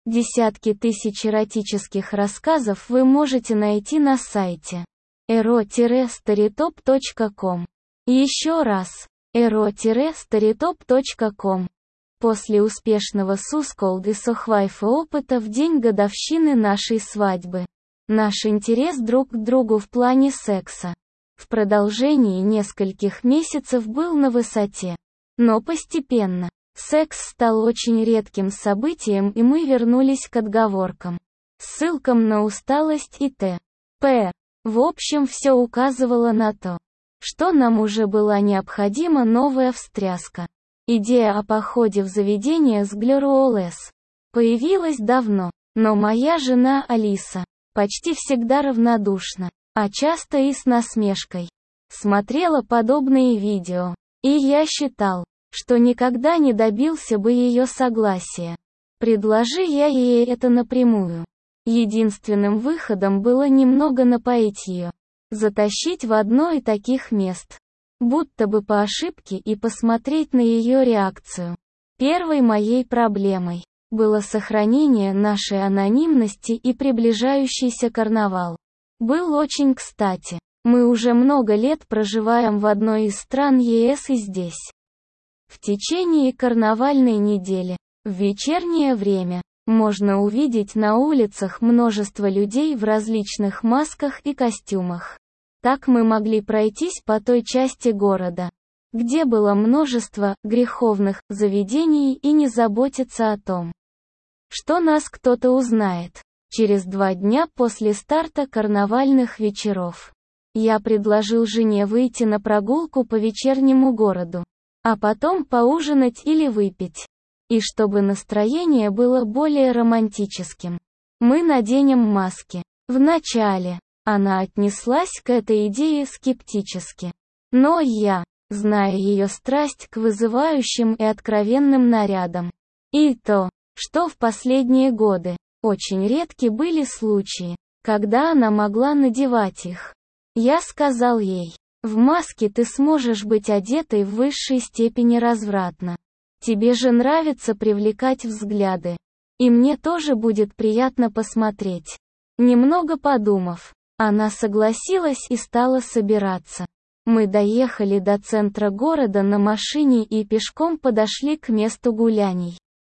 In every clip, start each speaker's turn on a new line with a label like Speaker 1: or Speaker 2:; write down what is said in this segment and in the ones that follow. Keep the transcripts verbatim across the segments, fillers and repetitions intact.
Speaker 1: Десятки тысяч эротических рассказов вы можете найти на сайте эро старитоп точка ком. Еще раз, эро старитоп точка ком. После успешного сусколд и сохвайфа опыта в день годовщины нашей свадьбы, наш интерес друг к другу в плане секса в продолжении нескольких месяцев был на высоте. Но постепенно, секс стал очень редким событием, и мы вернулись к отговоркам, ссылкам на усталость и т.п. В общем, все указывало на то, что нам уже была необходима новая встряска. Идея о походе в заведение с Глюруолес появилась давно, но моя жена Алиса почти всегда равнодушна, а часто и с насмешкой смотрела подобные видео, и я считал, что никогда не добился бы ее согласия. Предложи я ей это напрямую. Единственным выходом было немного напоить ее, затащить в одно из таких мест, будто бы по ошибке, и посмотреть на ее реакцию. Первой моей проблемой было сохранение нашей анонимности, и приближающийся карнавал был очень кстати. Мы уже много лет проживаем в одной из стран ЕС, и здесь в течение карнавальной недели, в вечернее время, можно увидеть на улицах множество людей в различных масках и костюмах. Так мы могли пройтись по той части города, где было множество греховных заведений, и не заботиться о том, что нас кто-то узнает. Через два дня после старта карнавальных вечеров я предложил жене выйти на прогулку по вечернему городу, а потом поужинать или выпить. И чтобы настроение было более романтическим, мы наденем маски. Вначале она отнеслась к этой идее скептически. Но я, зная ее страсть к вызывающим и откровенным нарядам, и то, что в последние годы очень редки были случаи, когда она могла надевать их, я сказал ей: в маске ты сможешь быть одетой в высшей степени развратно. Тебе же нравится привлекать взгляды. И мне тоже будет приятно посмотреть. Немного подумав, она согласилась и стала собираться. Мы доехали до центра города на машине и пешком подошли к месту гуляний.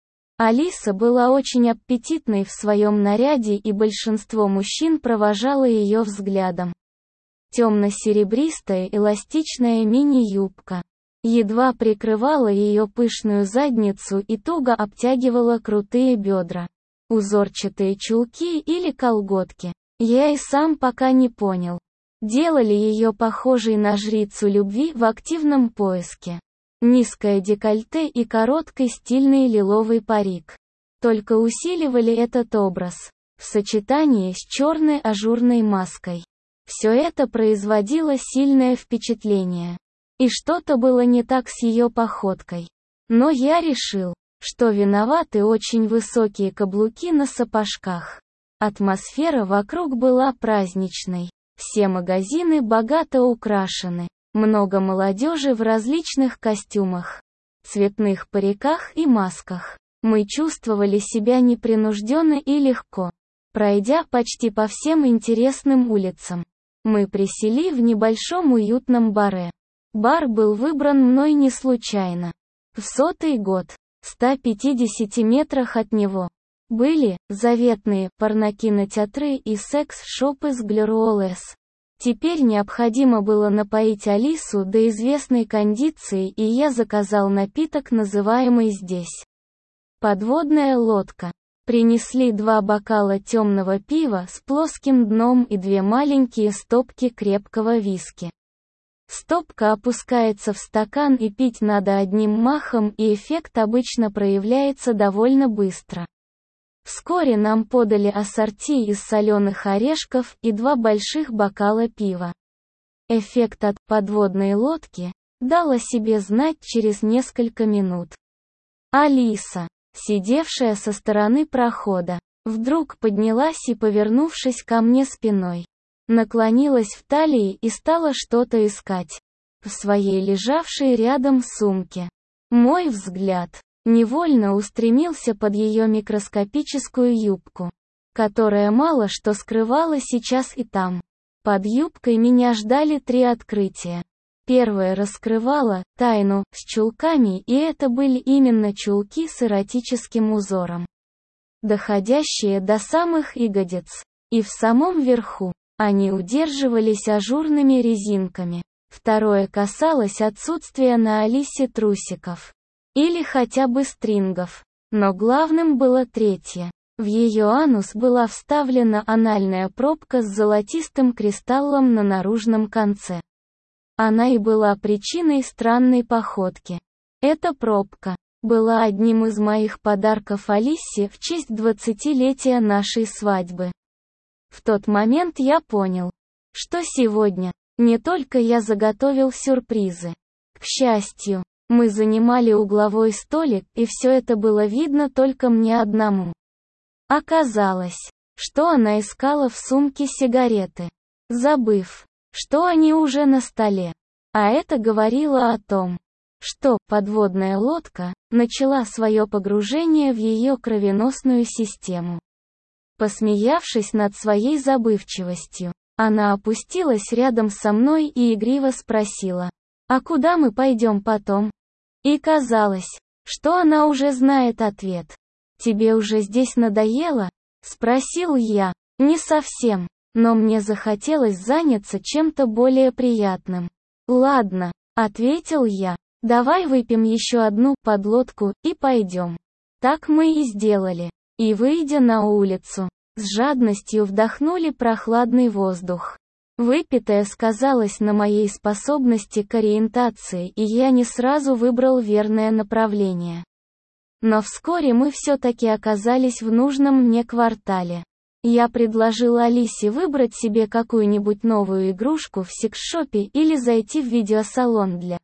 Speaker 1: Алиса была очень аппетитной в своем наряде, и большинство мужчин провожало ее взглядом. Темно-серебристая эластичная мини-юбка едва прикрывала ее пышную задницу и туго обтягивала крутые бедра. Узорчатые чулки или колготки, я и сам пока не понял, делали ее похожей на жрицу любви в активном поиске. Низкое декольте и короткий стильный лиловый парик только усиливали этот образ, в сочетании с черной ажурной маской. Все это производило сильное впечатление. И что-то было не так с ее походкой. Но я решил, что виноваты очень высокие каблуки на сапожках. Атмосфера вокруг была праздничной. Все магазины богато украшены. Много молодежи в различных костюмах, цветных париках и масках. Мы чувствовали себя непринужденно и легко, пройдя почти по всем интересным улицам. Мы присели в небольшом уютном баре. Бар был выбран мной не случайно. В сотый год, в ста пятидесяти метрах от него, были заветные порнокинотеатры и секс-шопы с Глюруолес. Теперь необходимо было напоить Алису до известной кондиции, и я заказал напиток, называемый здесь подводная лодка. Принесли два бокала темного пива с плоским дном и две маленькие стопки крепкого виски. Стопка опускается в стакан, и пить надо одним махом, и эффект обычно проявляется довольно быстро. Вскоре нам подали ассорти из соленых орешков и два больших бокала пива. Эффект от подводной лодки дал о себе знать через несколько минут. Алиса, сидевшая со стороны прохода, вдруг поднялась и, повернувшись ко мне спиной, наклонилась в талии и стала что-то искать в своей лежавшей рядом сумке. Мой взгляд невольно устремился под ее микроскопическую юбку, которая мало что скрывала сейчас и там. Под юбкой меня ждали три открытия. Первое раскрывало тайну с чулками, и это были именно чулки с эротическим узором, доходящие до самых ягодиц. И в самом верху они удерживались ажурными резинками. Второе касалось отсутствия на Алисе трусиков. Или хотя бы стрингов. Но главным было третье. В ее анус была вставлена анальная пробка с золотистым кристаллом на наружном конце. Она и была причиной странной походки. Эта пробка была одним из моих подарков Алисе в честь двадцатилетия нашей свадьбы. В тот момент я понял, что сегодня не только я заготовил сюрпризы. К счастью, мы занимали угловой столик, и все это было видно только мне одному. Оказалось, что она искала в сумке сигареты, забыв, что они уже на столе. А это говорило о том, что подводная лодка начала свое погружение в ее кровеносную систему. Посмеявшись над своей забывчивостью, она опустилась рядом со мной и игриво спросила: «А куда мы пойдем потом?» И казалось, что она уже знает ответ. «Тебе уже здесь надоело?» — спросил я. «Не совсем, но мне захотелось заняться чем-то более приятным». «Ладно», — ответил я, — «давай выпьем еще одну подлодку и пойдем». Так мы и сделали. И, выйдя на улицу, с жадностью вдохнули прохладный воздух. Выпитое сказалось на моей способности к ориентации, и я не сразу выбрал верное направление. Но вскоре мы все-таки оказались в нужном мне квартале. Я предложил Алисе выбрать себе какую-нибудь новую игрушку в секс-шопе или зайти в видеосалон для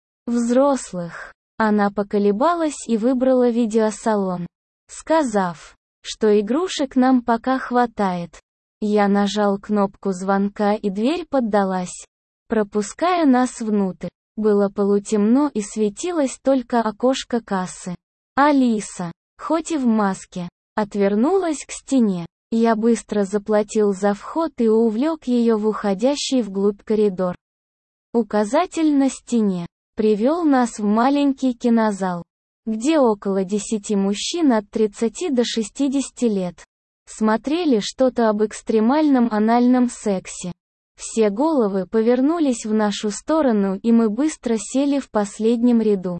Speaker 1: взрослых. Она поколебалась и выбрала видеосалон, сказав, что игрушек нам пока хватает. Я нажал кнопку звонка, и дверь поддалась, пропуская нас внутрь. Было полутемно и светилось только окошко кассы. Алиса, хоть и в маске, отвернулась к стене. Я быстро заплатил за вход и увлек ее в уходящий вглубь коридор. Указатель на стене привел нас в маленький кинозал, где около десяти мужчин от тридцати до шестидесяти лет смотрели что-то об экстремальном анальном сексе. Все головы повернулись в нашу сторону, и мы быстро сели в последнем ряду.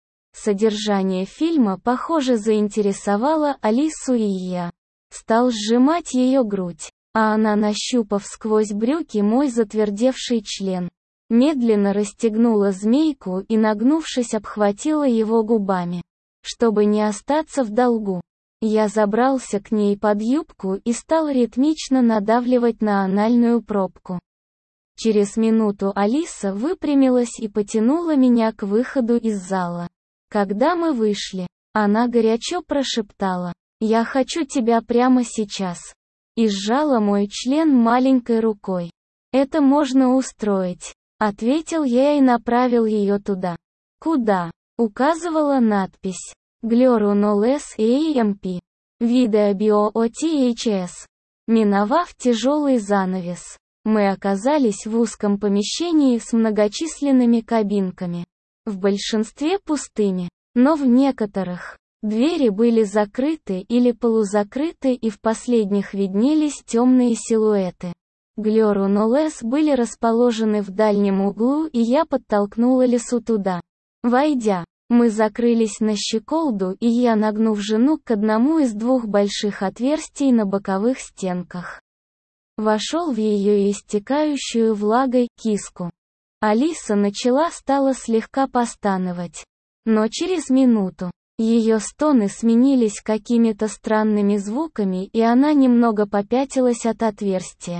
Speaker 1: Содержание фильма, похоже, заинтересовало Алису, и я стал сжимать ее грудь, а она, нащупав сквозь брюки мой затвердевший член, медленно расстегнула змейку и, нагнувшись, обхватила его губами, чтобы не остаться в долгу. Я забрался к ней под юбку и стал ритмично надавливать на анальную пробку. Через минуту Алиса выпрямилась и потянула меня к выходу из зала. Когда мы вышли, она горячо прошептала: «Я хочу тебя прямо сейчас», и сжала мой член маленькой рукой. «Это можно устроить», — ответил я и направил ее туда. «Куда?» — указывала надпись. Glorunol эс эй эм пи. Video Bio о ти эйч эс. Миновав тяжелый занавес, мы оказались в узком помещении с многочисленными кабинками. В большинстве пустыми, но в некоторых двери были закрыты или полузакрыты, и в последних виднелись темные силуэты. Glorunol были расположены в дальнем углу, и я подтолкнула Алису туда. Войдя, мы закрылись на щеколду, и я, нагнув жену к одному из двух больших отверстий на боковых стенках, вошел в ее истекающую влагой киску. Алиса начала стала слегка постановать. Но через минуту ее стоны сменились какими-то странными звуками, и она немного попятилась от отверстия.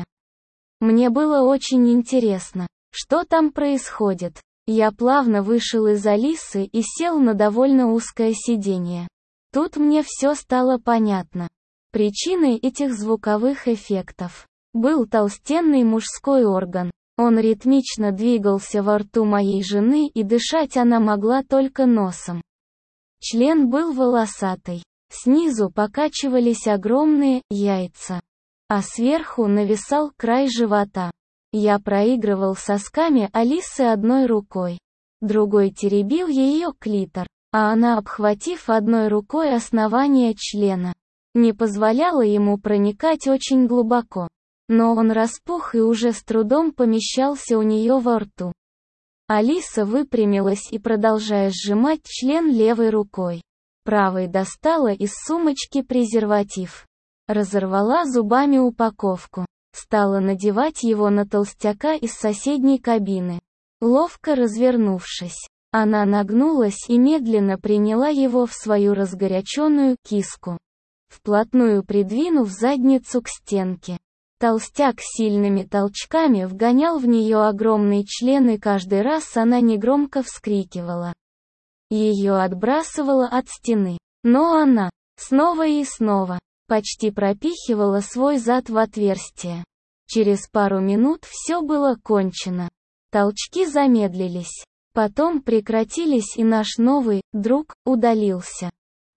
Speaker 1: Мне было очень интересно, что там происходит. Я плавно вышел из Алисы и сел на довольно узкое сиденье. Тут мне все стало понятно. Причиной этих звуковых эффектов был толстенный мужской орган. Он ритмично двигался во рту моей жены, и дышать она могла только носом. Член был волосатый. Снизу покачивались огромные яйца, а сверху нависал край живота. Я проигрывал сосками Алисы одной рукой. Другой теребил ее клитор, а она, обхватив одной рукой основание члена, не позволяла ему проникать очень глубоко. Но он распух и уже с трудом помещался у нее во рту. Алиса выпрямилась и, продолжая сжимать член левой рукой, правой достала из сумочки презерватив. Разорвала зубами упаковку. Стала надевать его на толстяка из соседней кабины. Ловко развернувшись, она нагнулась и медленно приняла его в свою разгоряченную киску, вплотную придвинув задницу к стенке. Толстяк сильными толчками вгонял в нее огромный член, и каждый раз она негромко вскрикивала. Ее отбрасывало от стены, но она, снова и снова, почти пропихивала свой зад в отверстие. Через пару минут все было кончено. Толчки замедлились. Потом прекратились, и наш новый друг удалился.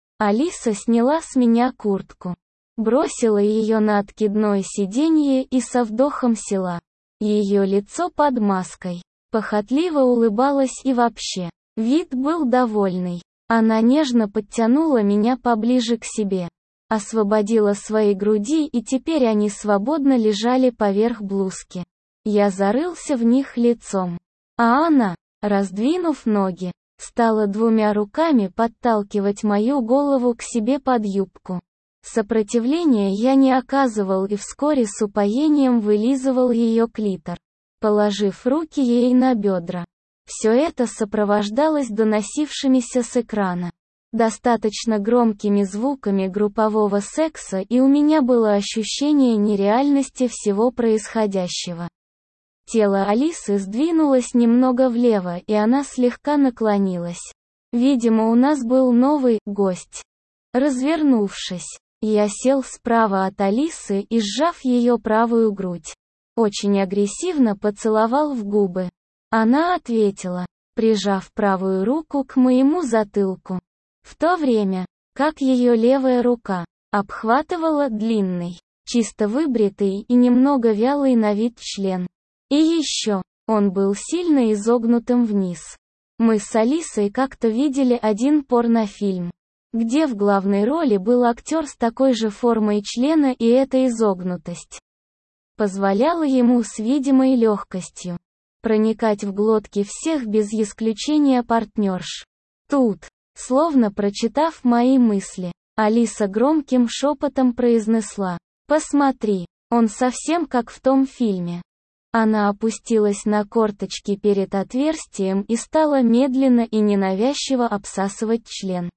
Speaker 1: Алиса сняла с меня куртку, бросила ее на откидное сиденье и со вдохом села. Ее лицо под маской похотливо улыбалось, и вообще, вид был довольный. Она нежно подтянула меня поближе к себе, освободила свои груди, и теперь они свободно лежали поверх блузки. Я зарылся в них лицом, а она, раздвинув ноги, стала двумя руками подталкивать мою голову к себе под юбку. Сопротивления я не оказывал и вскоре с упоением вылизывал ее клитор, положив руки ей на бедра. Все это сопровождалось доносившимися с экрана достаточно громкими звуками группового секса, и у меня было ощущение нереальности всего происходящего. Тело Алисы сдвинулось немного влево, и она слегка наклонилась. Видимо, у нас был новый гость. Развернувшись, я сел справа от Алисы и, сжав ее правую грудь, очень агрессивно поцеловал в губы. Она ответила, прижав правую руку к моему затылку, в то время как ее левая рука обхватывала длинный, чисто выбритый и немного вялый на вид член. И еще, он был сильно изогнутым вниз. Мы с Алисой как-то видели один порнофильм, где в главной роли был актер с такой же формой члена, и эта изогнутость позволяла ему с видимой легкостью проникать в глотки всех без исключения партнерш. Тут, словно прочитав мои мысли, Алиса громким шепотом произнесла: «Посмотри, он совсем как в том фильме». Она опустилась на корточки перед отверстием и стала медленно и ненавязчиво обсасывать член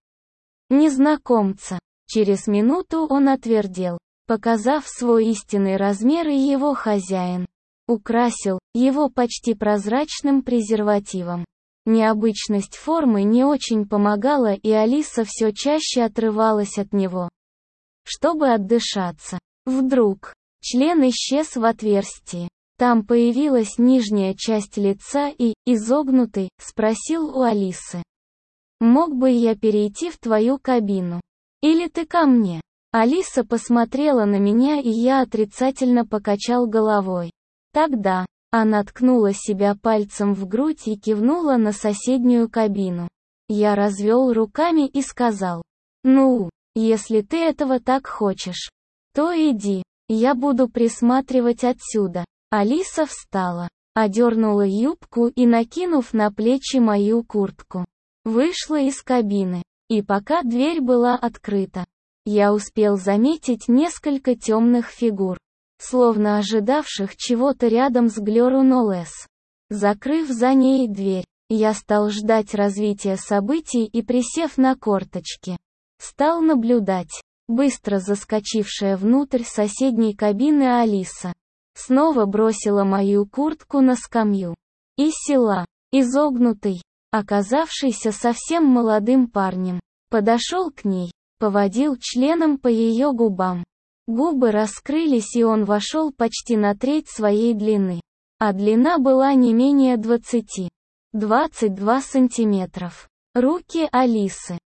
Speaker 1: незнакомца. Через минуту он отвердел, показав свой истинный размер, и его хозяин украсил его почти прозрачным презервативом. Необычность формы не очень помогала, и Алиса все чаще отрывалась от него, чтобы отдышаться. Вдруг член исчез в отверстии. Там появилась нижняя часть лица и, изогнутый, спросил у Алисы: «Мог бы я перейти в твою кабину? Или ты ко мне?» Алиса посмотрела на меня, и я отрицательно покачал головой. Тогда она ткнула себя пальцем в грудь и кивнула на соседнюю кабину. Я развел руками и сказал: «Ну, если ты этого так хочешь, то иди, я буду присматривать отсюда». Алиса встала, одернула юбку и, накинув на плечи мою куртку, вышла из кабины. И пока дверь была открыта, я успел заметить несколько темных фигур, словно ожидавших чего-то рядом с Глору Ноллес. Закрыв за ней дверь, я стал ждать развития событий и, присев на корточки, стал наблюдать. Быстро заскочившая внутрь соседней кабины Алиса снова бросила мою куртку на скамью и села. Изогнутый, оказавшийся совсем молодым парнем, подошел к ней, поводил членом по ее губам. Губы раскрылись, и он вошел почти на треть своей длины, а длина была не менее двадцати двадцати двух сантиметров. Руки Алисы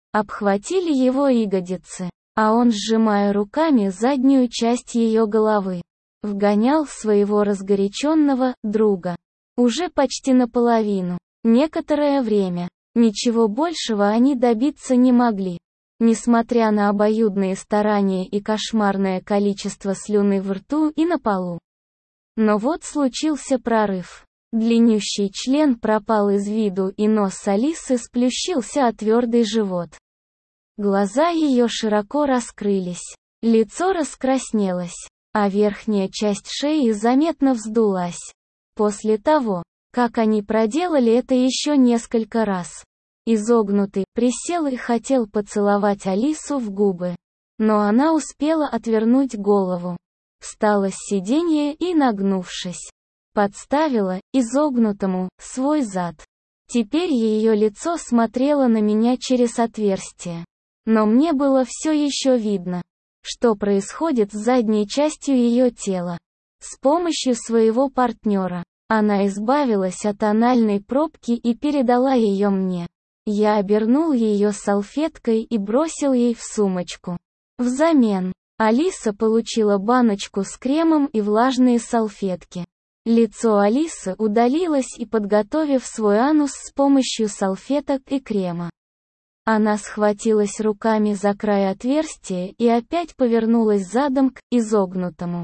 Speaker 1: обхватили его ягодицы, а он, сжимая руками заднюю часть ее головы, вгонял своего разгоряченного друга. Уже почти наполовину. Некоторое время. Ничего большего они добиться не могли. Несмотря на обоюдные старания и кошмарное количество слюны в рту и на полу. Но вот случился прорыв. Длиннющий член пропал из виду, и нос Алисы сплющился о твердый живот. Глаза ее широко раскрылись. Лицо раскраснелось, а верхняя часть шеи заметно вздулась. После того, как они проделали это еще несколько раз, изогнутый присел и хотел поцеловать Алису в губы. Но она успела отвернуть голову. Встала с сиденья и, нагнувшись, подставила изогнутому свой зад. Теперь ее лицо смотрело на меня через отверстие. Но мне было все еще видно, что происходит с задней частью ее тела. С помощью своего партнера она избавилась от анальной пробки и передала ее мне. Я обернул ее салфеткой и бросил ей в сумочку. Взамен Алиса получила баночку с кремом и влажные салфетки. Лицо Алисы удалилось, и, подготовив свой анус с помощью салфеток и крема, она схватилась руками за край отверстия и опять повернулась задом к изогнутому.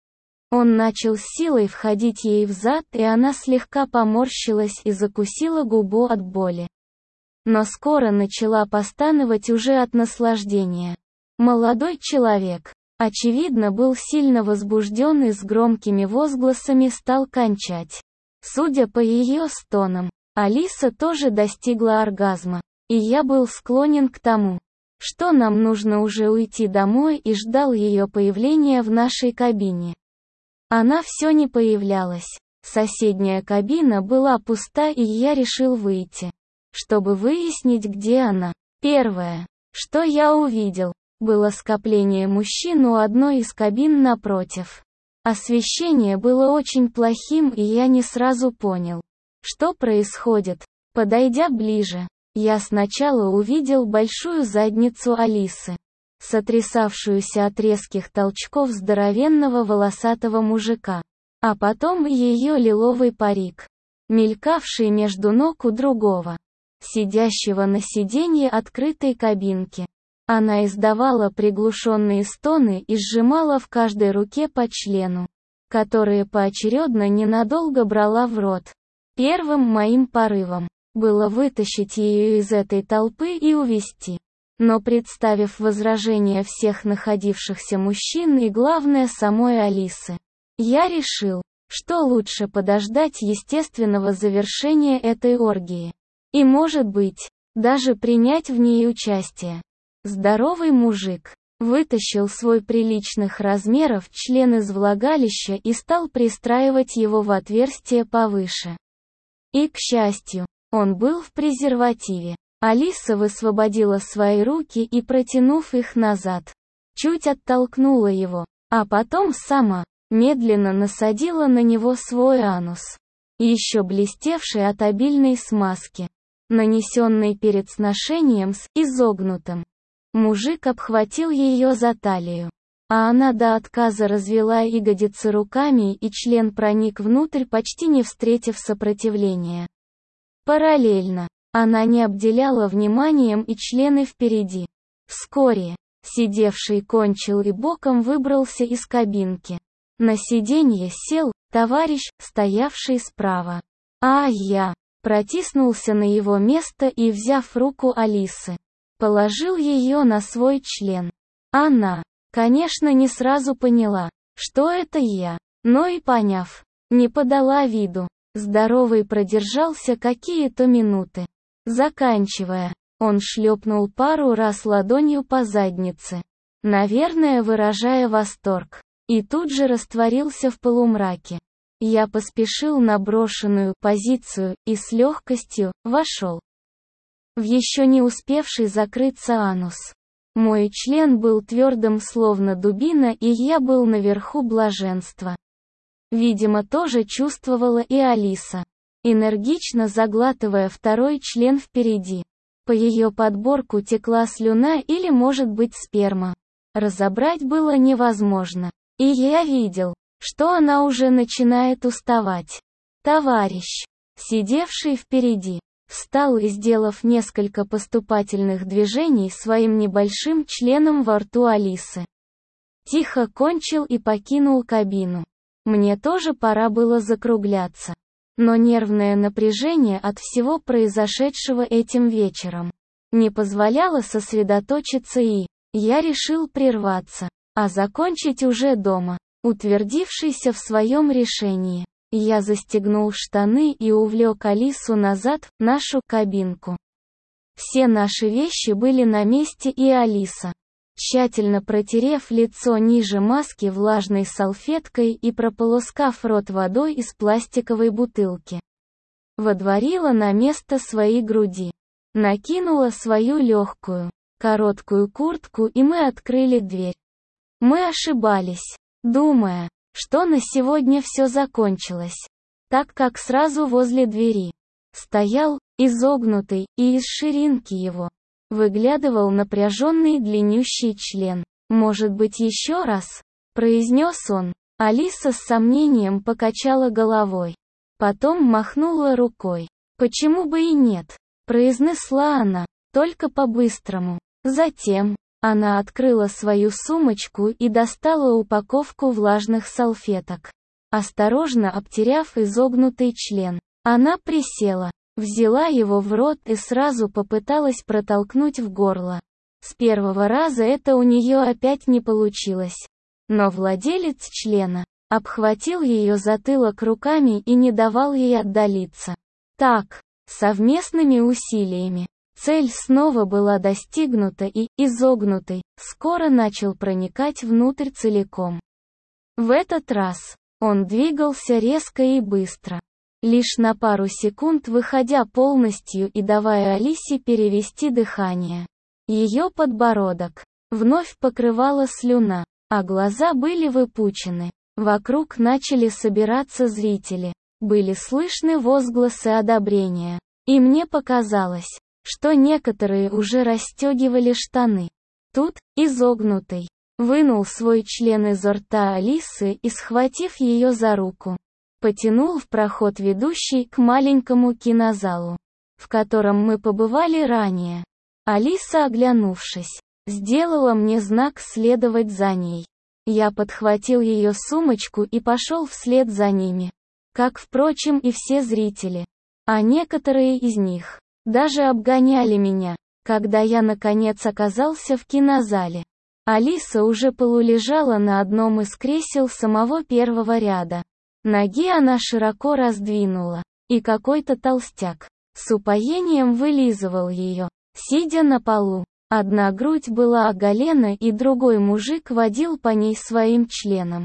Speaker 1: Он начал с силой входить ей в зад, и она слегка поморщилась и закусила губу от боли. Но скоро начала постановать уже от наслаждения. Молодой человек, очевидно, был сильно возбужден и с громкими возгласами стал кончать. Судя по ее стонам, Алиса тоже достигла оргазма, и я был склонен к тому, что нам нужно уже уйти домой, и ждал ее появления в нашей кабине. Она все не появлялась. Соседняя кабина была пуста, и я решил выйти, чтобы выяснить, где она. Первое, что я увидел, было скопление мужчин у одной из кабин напротив. Освещение было очень плохим, и я не сразу понял, что происходит. Подойдя ближе, я сначала увидел большую задницу Алисы, сотрясавшуюся от резких толчков здоровенного волосатого мужика, а потом ее лиловый парик, мелькавший между ног у другого, сидящего на сиденье открытой кабинки. Она издавала приглушенные стоны и сжимала в каждой руке по члену, которые поочередно ненадолго брала в рот. Первым моим порывом было вытащить ее из этой толпы и увести. Но, представив возражения всех находившихся мужчин и, главное, самой Алисы, я решил, что лучше подождать естественного завершения этой оргии. И, может быть, даже принять в ней участие. Здоровый мужик вытащил свой приличных размеров член из влагалища и стал пристраивать его в отверстие повыше. И, к счастью, он был в презервативе. Алиса высвободила свои руки и, протянув их назад, чуть оттолкнула его, а потом сама медленно насадила на него свой анус, еще блестевший от обильной смазки, нанесенной перед сношением с изогнутым. Мужик обхватил ее за талию, а она до отказа развела ягодицы руками, и член проник внутрь, почти не встретив сопротивления. Параллельно она не обделяла вниманием и члены впереди. Вскоре сидевший кончил и боком выбрался из кабинки. На сиденье сел товарищ, стоявший справа. А я протиснулся на его место и, взяв руку Алисы, положил ее на свой член. Она, конечно, не сразу поняла, что это я, но и поняв, не подала виду. Здоровый продержался какие-то минуты. Заканчивая, он шлепнул пару раз ладонью по заднице, наверное, выражая восторг, и тут же растворился в полумраке. Я поспешил на брошенную позицию и с легкостью вошел в еще не успевший закрыться анус. Мой член был твердым словно дубина, и я был наверху блаженства. Видимо, тоже чувствовала и Алиса, энергично заглатывая второй член впереди. По ее подборку текла слюна или, может быть, сперма. Разобрать было невозможно. И я видел, что она уже начинает уставать. Товарищ, сидевший впереди, встал и, сделав несколько поступательных движений своим небольшим членом во рту Алисы, тихо кончил и покинул кабину. Мне тоже пора было закругляться. Но нервное напряжение от всего произошедшего этим вечером не позволяло сосредоточиться, и я решил прерваться, а закончить уже дома. Утвердившийся в своем решении, я застегнул штаны и увлек Алису назад в нашу кабинку. Все наши вещи были на месте, и Алиса, тщательно протерев лицо ниже маски влажной салфеткой и прополоскав рот водой из пластиковой бутылки, водворила на место свои груди, накинула свою легкую, короткую куртку, и мы открыли дверь. Мы ошибались, думая, что на сегодня все закончилось, так как сразу возле двери стоял, изогнутый, и из ширинки его выглядывал напряженный длиннющий член. «Может быть, еще раз?» — произнес он. Алиса с сомнением покачала головой. Потом махнула рукой. «Почему бы и нет?» — произнесла она, только по-быстрому. Затем она открыла свою сумочку и достала упаковку влажных салфеток. Осторожно обтеряв изогнутый член, она присела, взяла его в рот и сразу попыталась протолкнуть в горло. С первого раза это у нее опять не получилось. Но владелец члена обхватил ее затылок руками и не давал ей отдалиться. Так, совместными усилиями, цель снова была достигнута, и изогнутый скоро начал проникать внутрь целиком. В этот раз он двигался резко и быстро, лишь на пару секунд выходя полностью и давая Алисе перевести дыхание. Ее подбородок вновь покрывала слюна, а глаза были выпучены. Вокруг начали собираться зрители. Были слышны возгласы одобрения. И мне показалось, что некоторые уже расстегивали штаны. Тут, изогнутый, вынул свой член изо рта Алисы и, схватив ее за руку, потянул в проход, ведущий к маленькому кинозалу, в котором мы побывали ранее. Алиса, оглянувшись, сделала мне знак следовать за ней. Я подхватил ее сумочку и пошел вслед за ними, как, впрочем, и все зрители. А некоторые из них даже обгоняли меня, когда я наконец оказался в кинозале. Алиса уже полулежала на одном из кресел самого первого ряда. Ноги она широко раздвинула, и какой-то толстяк с упоением вылизывал ее, сидя на полу. Одна грудь была оголена, и другой мужик водил по ней своим членом.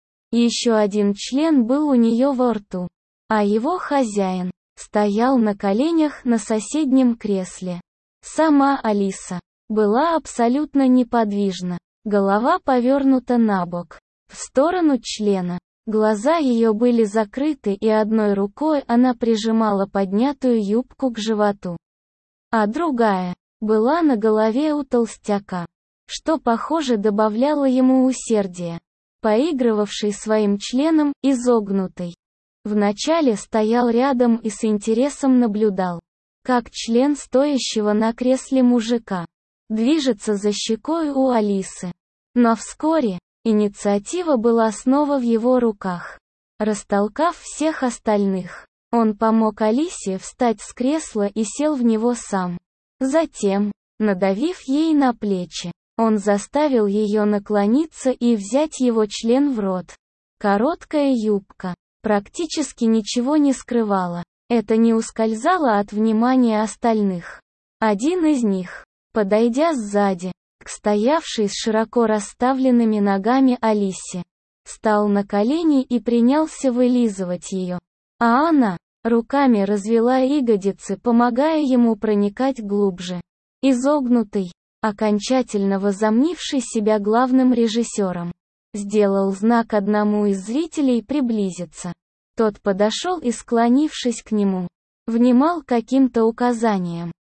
Speaker 1: Еще один член был у нее во рту, а его хозяин стоял на коленях на соседнем кресле. Сама Алиса была абсолютно неподвижна, голова повернута на бок, в сторону члена. Глаза ее были закрыты, и одной рукой она прижимала поднятую юбку к животу, а другая была на голове у толстяка, что, похоже, добавляло ему усердия. Поигрывавший своим членом, изогнутый, вначале стоял рядом и с интересом наблюдал, как член стоящего на кресле мужика движется за щекой у Алисы. Но вскоре инициатива была снова в его руках. Растолкав всех остальных, он помог Алисе встать с кресла и сел в него сам. Затем, надавив ей на плечи, он заставил ее наклониться и взять его член в рот. Короткая юбка практически ничего не скрывала. Это не ускользало от внимания остальных. Один из них, подойдя сзади к стоявшей с широко расставленными ногами Алисе, стал на колени и принялся вылизывать ее. А она руками развела ягодицы, помогая ему проникать глубже. Изогнутый, окончательно возомнивший себя главным режиссером, сделал знак одному из зрителей приблизиться. Тот подошел и, склонившись к нему, внимал каким-то указаниям.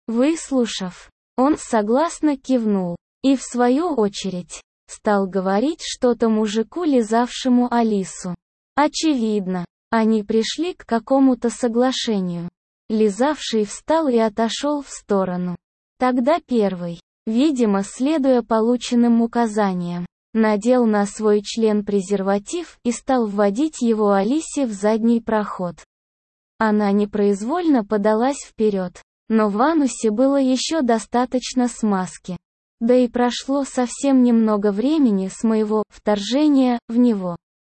Speaker 1: Выслушав, он согласно кивнул. И в свою очередь, стал говорить что-то мужику, лизавшему Алису. Очевидно, они пришли к какому-то соглашению. Лизавший встал и отошел в сторону. Тогда первый, видимо, следуя полученным указаниям, надел на свой член презерватив и стал вводить его Алисе в задний проход. Она непроизвольно подалась вперед, но в анусе было еще достаточно смазки. Да и прошло совсем немного времени с моего вторжения в него.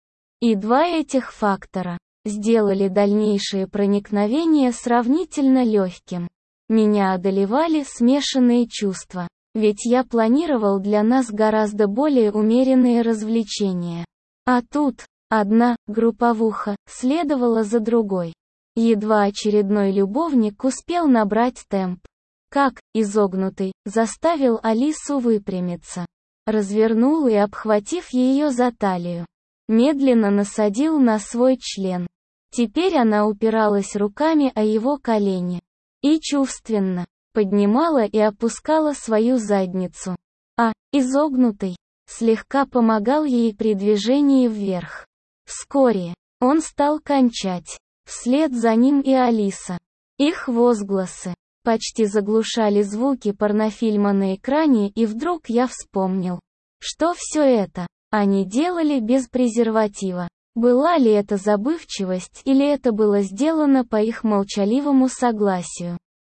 Speaker 1: И два этих фактора сделали дальнейшее проникновение сравнительно легким. Меня одолевали смешанные чувства, ведь я планировал для нас гораздо более умеренные развлечения. А тут, одна групповуха следовала за другой. Едва очередной любовник успел набрать темп, как, изогнутый, заставил Алису выпрямиться. Развернул и, обхватив ее за талию, медленно насадил на свой член. Теперь она упиралась руками о его колени и чувственно поднимала и опускала свою задницу. А, изогнутый, слегка помогал ей при движении вверх. Вскоре он стал кончать. Вслед за ним и Алиса. Их возгласы почти заглушали звуки порнофильма на экране, и вдруг я вспомнил, что все это они делали без презерватива. Была ли это забывчивость или это было сделано по их молчаливому согласию?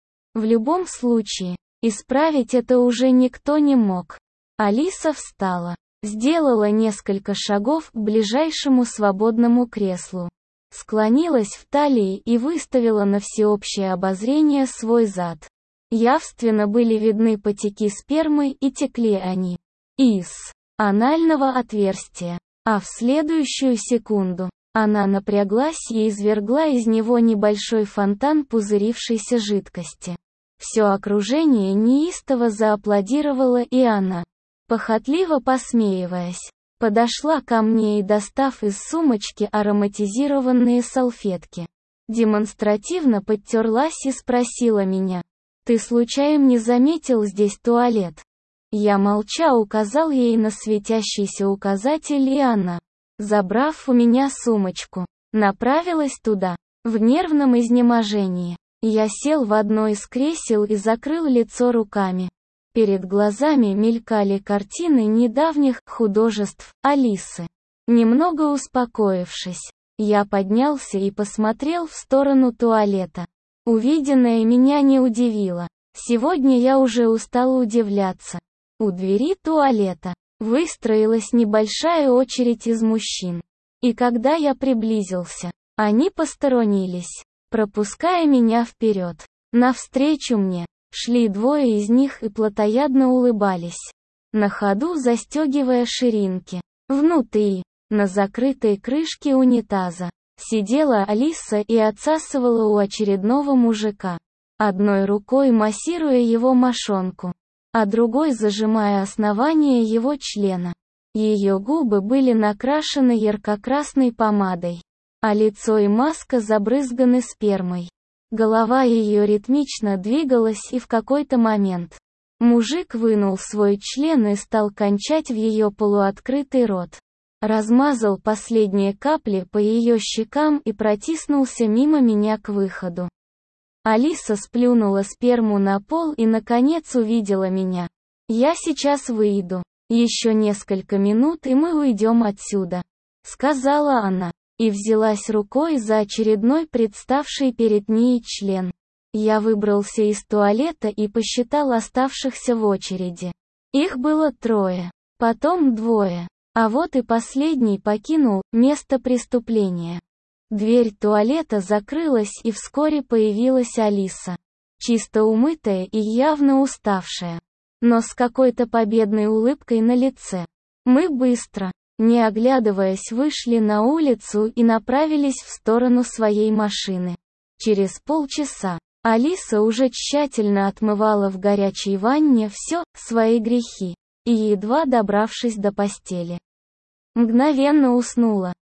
Speaker 1: В любом случае, исправить это уже никто не мог. Алиса встала, сделала несколько шагов к ближайшему свободному креслу, склонилась в талии и выставила на всеобщее обозрение свой зад. Явственно были видны потеки спермы, и текли они из анального отверстия. А в следующую секунду она напряглась и извергла из него небольшой фонтан пузырившейся жидкости. Все окружение неистово зааплодировало, и она, похотливо посмеиваясь, подошла ко мне и, достав из сумочки ароматизированные салфетки, демонстративно подтерлась и спросила меня: «Ты случайно не заметил здесь туалет?» Я молча указал ей на светящийся указатель, и она, забрав у меня сумочку, направилась туда. В нервном изнеможении я сел в одно из кресел и закрыл лицо руками. Перед глазами мелькали картины недавних художеств Алисы. Немного успокоившись, я поднялся и посмотрел в сторону туалета. Увиденное меня не удивило. Сегодня я уже устал удивляться. У двери туалета выстроилась небольшая очередь из мужчин. И когда я приблизился, они посторонились, пропуская меня вперед. Навстречу мне шли двое из них и плотоядно улыбались, на ходу застегивая ширинки. Внутри, на закрытой крышке унитаза, сидела Алиса и отсасывала у очередного мужика, одной рукой массируя его мошонку, а другой зажимая основание его члена. Ее губы были накрашены ярко-красной помадой, а лицо и маска забрызганы спермой. Голова ее ритмично двигалась, и в какой-то момент мужик вынул свой член и стал кончать в ее полуоткрытый рот. Размазал последние капли по ее щекам и протиснулся мимо меня к выходу. Алиса сплюнула сперму на пол и наконец увидела меня. «Я сейчас выйду. Еще несколько минут, и мы уйдем отсюда», — сказала она, и взялась рукой за очередной представший перед ней член. Я выбрался из туалета и посчитал оставшихся в очереди. Их было трое, потом двое, а вот и последний покинул место преступления. Дверь туалета закрылась, и вскоре появилась Алиса, чисто умытая и явно уставшая, но с какой-то победной улыбкой на лице. Мы быстро, не оглядываясь, вышли на улицу и направились в сторону своей машины. Через полчаса Алиса уже тщательно отмывала в горячей ванне все свои грехи, и, едва добравшись до постели, мгновенно уснула.